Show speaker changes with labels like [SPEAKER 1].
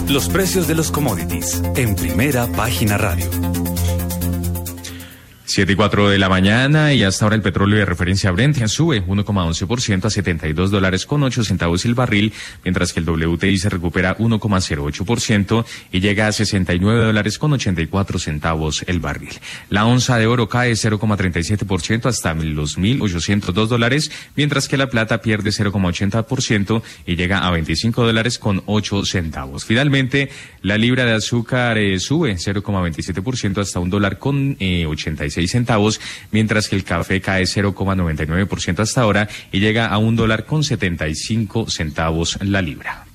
[SPEAKER 1] Los precios de los commodities en Primera Página Radio.
[SPEAKER 2] 7:04 de la mañana y hasta ahora el petróleo de referencia Brent sube 1,11% a $72.08 el barril, mientras que el WTI se recupera 1,08% y llega a $69.84 el barril. La onza de oro cae 0,37% hasta los $1,802, mientras que la plata pierde 0,80% y llega a $25.08. Finalmente, la libra de azúcar sube 0,27% hasta $1.86, mientras que el café cae 0,99% hasta ahora y llega a $1.75 la libra.